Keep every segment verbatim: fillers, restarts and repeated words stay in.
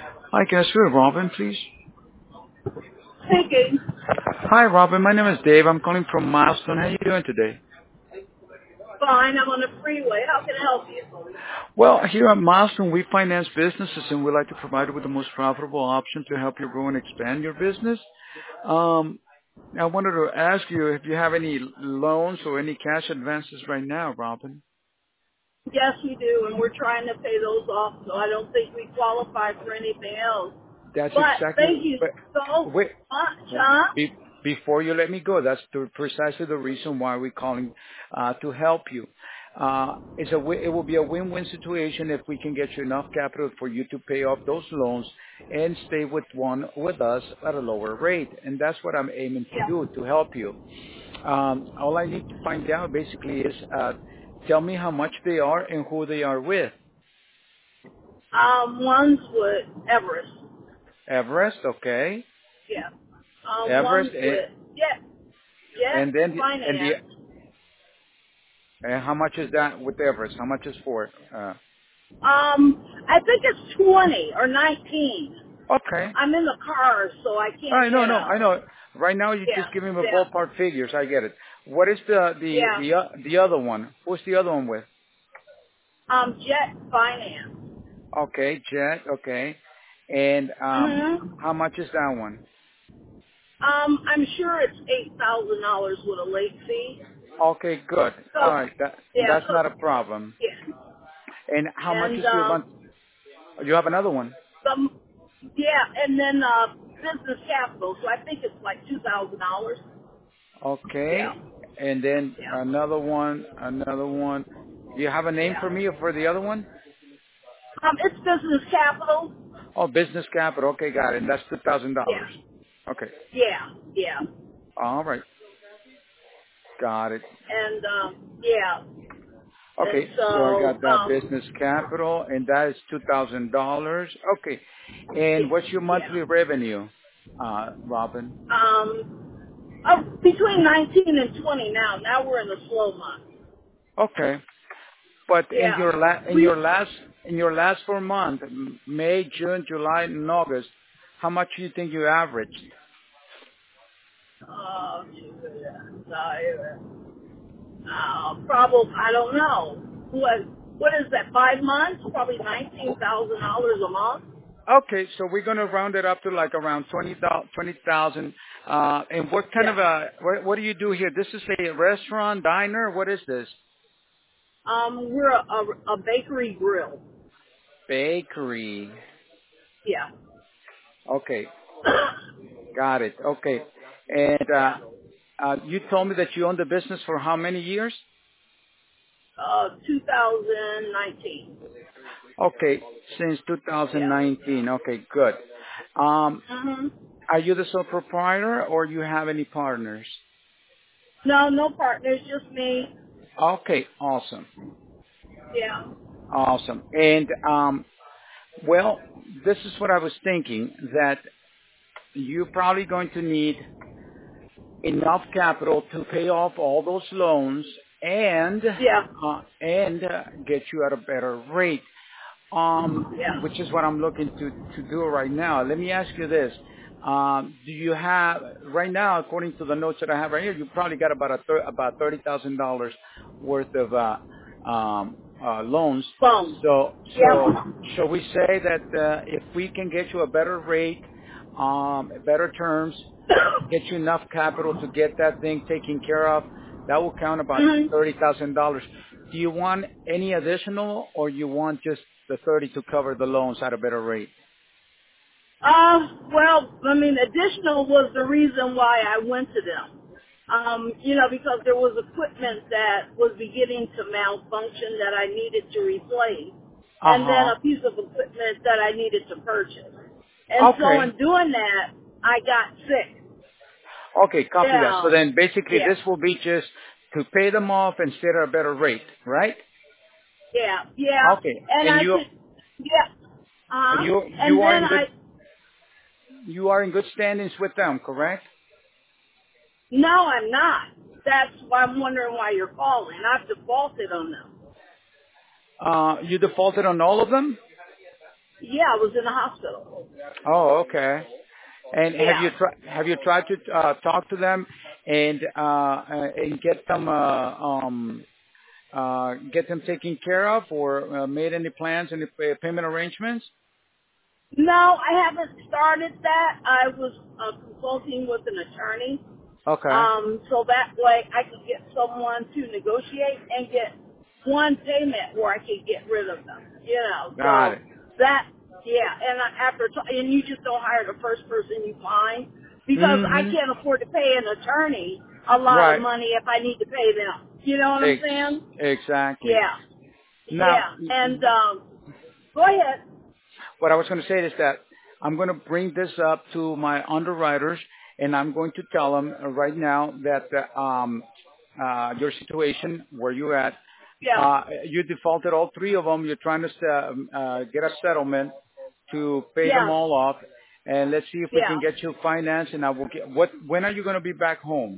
Hi, can I speak with Robin, please? Speaking. Hi, Robin. My name is Dave. I'm calling from Milestone. How are you doing today? Fine, I'm on the freeway. How can I help you? Well, here at Milestone, we finance businesses, and we like to provide you with the most profitable option to help you grow and expand your business. Um, I wanted to ask you if you have any loans or any cash advances right now, Robin. Yes, we do, and we're trying to pay those off, so I don't think we qualify for anything else. That's But exactly. thank you But so wait, much, huh? be, before you let me go, that's the, precisely the reason why we're calling uh, to help you. Uh, it's a, wi- it will be a win-win situation if we can get you enough capital for you to pay off those loans and stay with one with us at a lower rate, and that's what I'm aiming to Yeah. do to help you. Um, all I need to find out basically is uh, tell me how much they are and who they are with. Um, one's with Everest. Everest, okay. Yeah. Um, Everest, one's and, with Jet. Jet and then the, and the Finance. and how much is that with Everest? How much is for? Uh, Um, I think it's twenty or nineteen. okay. I'm in the car, so I All can't right, no, no, I tell. know. Right now, you Yeah. just give me the Yeah. ballpark figures. I get it. What is the the Yeah. the uh, the other one? Who's the other one with? Um, Jet Finance. Okay, Jet. Okay, and um, Mm-hmm. how much is that one? Um, I'm sure it's eight thousand dollars with a late fee. Okay, good. All So, right, that yeah, that's so, not a problem. yeah, And how much and is your month? um, You have another one. some, yeah, and then uh, business capital. So I think it's like two thousand dollars. Okay, Yeah, and then yeah. another one, another one. Do you have a name Yeah. for me or for the other one? Um, it's business capital. Oh, business capital. Okay, got it. That's two thousand dollars. Yeah, Okay. yeah, yeah. All right. Got it. And um, yeah, and Okay, so I so got that um, business capital, and that is two thousand dollars. Okay. And yeah, what's your yeah. monthly revenue, uh, Robin? Um, oh, between nineteen and twenty now. Now we're in the slow month. Okay. But in Yeah, your la- in we your last in your last four months, M- May, June, July, and August, how much do you think you averaged? Uh, uh, probably, I don't know. What, what is that, five months? Probably nineteen thousand dollars a month? Okay, so we're going to round it up to like around twenty thousand. Uh, and what kind Yeah. of a, what, what do you do here? This is a restaurant, diner? What is this? Um, we're a, a, a bakery grill. Bakery. Yeah. Okay, got it. Okay. And uh, Yeah. uh, you told me that you owned the business for how many years? Uh, two thousand nineteen. Okay, since Yeah. two thousand nineteen. Okay, good. Um, hmm are you the sole proprietor or you have any partners? No, no partners, just me. Okay, awesome. Yeah. Awesome. And um, well, this is what I was thinking, that you're probably going to need enough capital to pay off all those loans and Yeah. uh, and uh, get you at a better rate, um, Yeah. which is what I'm looking to to do right now. Let me ask you this: um, do you have right now, according to the notes that I have right here, you probably got about a thir- about thirty thousand dollars worth of uh, um, uh, loans. Phone. So so Yeah. shall we say that uh, if we can get you a better rate, um, better terms, get you enough capital to get that thing taken care of, that will count about hmm thirty thousand dollars. Do you want any additional, or you want just the thirty to cover the loans at a better rate? Uh, well, I mean, additional was the reason why I went to them. Um, you know, because there was equipment that was beginning to malfunction that I needed to replace, Uh and then huh. a piece of equipment that I needed to purchase. And so Okay. in doing that, I got sick. Okay, copy that. So Yeah, then basically yeah, this will be just to pay them off and set at a better rate, right? yeah, yeah. Okay. And And I you could, yeah, uh, you you and are then in good I, you are in good standings with them, correct? no, I'm not. That's why I'm wondering why you're calling. I've defaulted on them. Uh, you defaulted on all of them? Yeah, I was in the hospital. Oh, okay. And have you Yeah. tried have you tried to uh, talk to them and uh, uh, and get them uh, um uh, get them taken care of, or uh, made any plans, any pay- payment arrangements? No, I haven't started that. I was uh, consulting with an attorney, Okay, um, so that way I could get someone to negotiate and get one payment where I could get rid of them. You know, got so it. that yeah. And I, after t- and you just don't hire the first person you find because I Mm-hmm. can't afford to pay an attorney a lot of Right. money if I need to pay them. You know what I'm Ex- saying? exactly. Yeah, Now, yeah. And um, go ahead. what I was going to say is that I'm going to bring this up to my underwriters, and I'm going to tell them uh, right now that uh, um, uh, your situation, where you're at, Yeah, uh, you defaulted all three of them. You're trying to uh, um, uh, get a settlement to pay them yeah, all off, and let's see if we yeah. can get you financed. And I will get what. When are you going to be back home,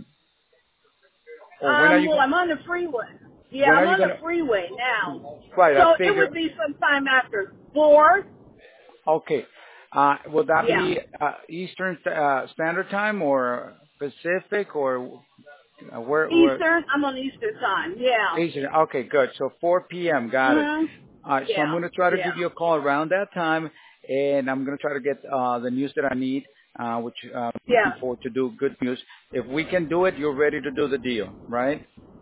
or when are Um, you well, going? I'm on the freeway. Yeah, When are I'm you on going the to? freeway now. Right, I So it figure. would be sometime after four. Okay. Uh, will that Yeah. be uh, Eastern uh, Standard Time or Pacific, or uh, where? Where? Eastern. I'm on Eastern time. Yeah. Eastern. Okay, good. So four p.m. Got it. Mhm. Uh, so I'm Yeah. going to try to Yeah. give you a call around that time, and I'm going to try to get uh, the news that I need, uh, which uh, I'm looking Yeah. forward to do good news. If we can do it, you're ready to do the deal, right?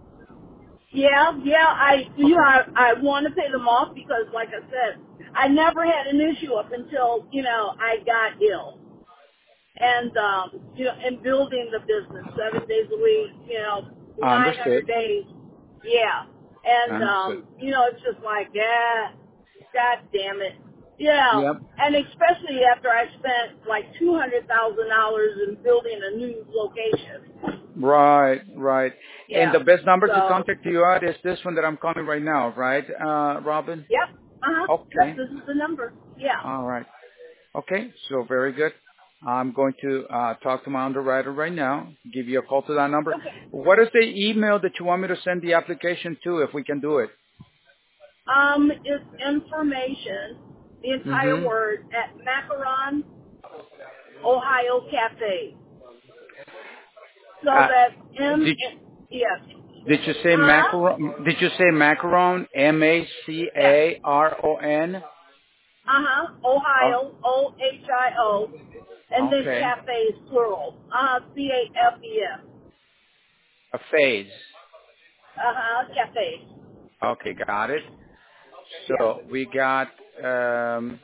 Yeah. Yeah. I, you know, Okay. I, I want to pay them off because, like I said, I never had an issue up until you know I got ill. And um, you know, and building the business seven days a week, you know, nine hundred Understood. days, yeah. And Understood. um, you know, it's just like, yeah, God damn it, you know. Yep. And especially after I spent like two hundred thousand dollars in building a new location. Right, right. And Yeah. the best number to So, contact you at is this one that I'm calling right now, right, uh, Robin? yep. Uh huh. Yep. Okay. This is the number. Yeah. All right. Okay. So very good. I'm going to uh, talk to my underwriter right now, give you a call to that number. Okay. What is the email that you want me to send the application to, if we can do it? Um, it's information, the entire Mm-hmm. word at Macaron Ohio Cafe. So Uh, that M, did yes. did you say Huh? macaron? Did you say macaron? M A C Yes. A R O N. Uh-huh. Oh, Ohio, O H I O. And then okay. cafe is plural. Uh-huh. C A F E S. A phase. Uh-huh. Cafe. Okay, got it. Yeah. So we got um,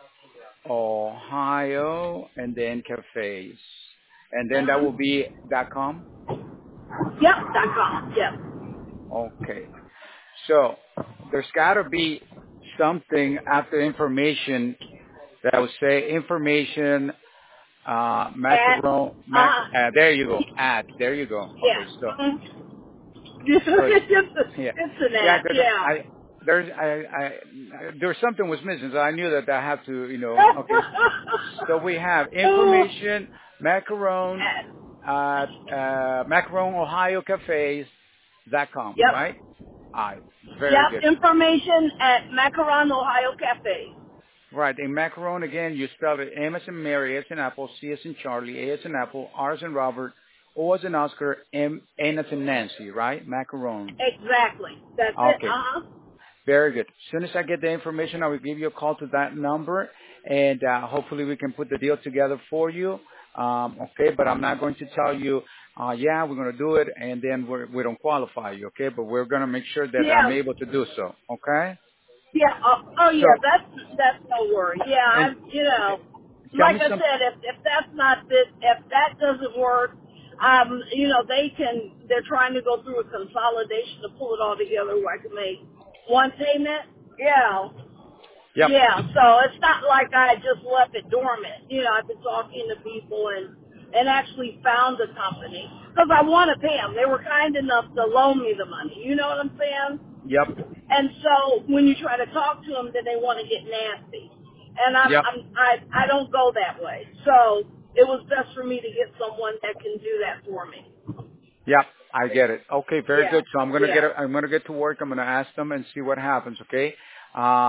Ohio and then cafes, and then that Uh-huh. will be dot com. Yep. Dot com. Yep. Okay. So there's got to be something after information that will say information, uh, At, macaron, mac, uh-huh. uh, there you go, at, there you go. Okay, Yeah. so, Mm-hmm. so it's, it's just the, yeah, it's an yeah, ad. because Yeah. I, there's, I, I, there's something was missing, so I knew that I have to, you know, okay. So we have information, macaron, Ad. uh, uh, macaron, Ohio cafes dot com, Yep. right? All right, very Yep, good. information at Macaron, Ohio Cafe. Right. And macaron, again, you spelled it M as in Mary, A as in Apple, C as in Charlie, A as in Apple, R as in Robert, O as in Oscar, M, N as in Nancy, right? Macaron. Exactly. That's it. Okay. Uh-huh. Very good. As soon as I get the information, I will give you a call to that number, and uh, hopefully we can put the deal together for you. Um, okay, but I'm not going to tell you, uh, yeah, we're going to do it, and then we're, we don't qualify you, okay? But we're going to make sure that I'm Yeah. able to do so, okay? Yeah. Oh, oh So, yeah. That's that's no worry. Yeah. and I, you know, tell like me I some. said, if if that's not this, if that doesn't work, um, you know, they can. They're trying to go through a consolidation to pull it all together where I can make one payment. Yeah. Yep. Yeah, so it's not like I just left it dormant. You know, I've been talking to people and and actually found a company because I want to pay them. They were kind enough to loan me the money. You know what I'm saying? Yep. And so when you try to talk to them, then they want to get nasty. And I'm, Yep. I'm I I don't go that way. So it was best for me to get someone that can do that for me. Yep. I get it. Okay. Very Yeah, good. So I'm gonna get. yeah, I'm gonna get to work. I'm gonna ask them and see what happens. Okay. Uh,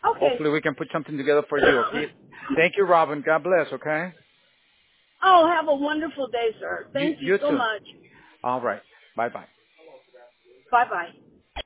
Okay. Hopefully we can put something together for you, okay? Thank you, Robin. God bless, okay? Oh, have a wonderful day, sir. You, Thank you you so too. much. All right. Bye-bye. Bye-bye.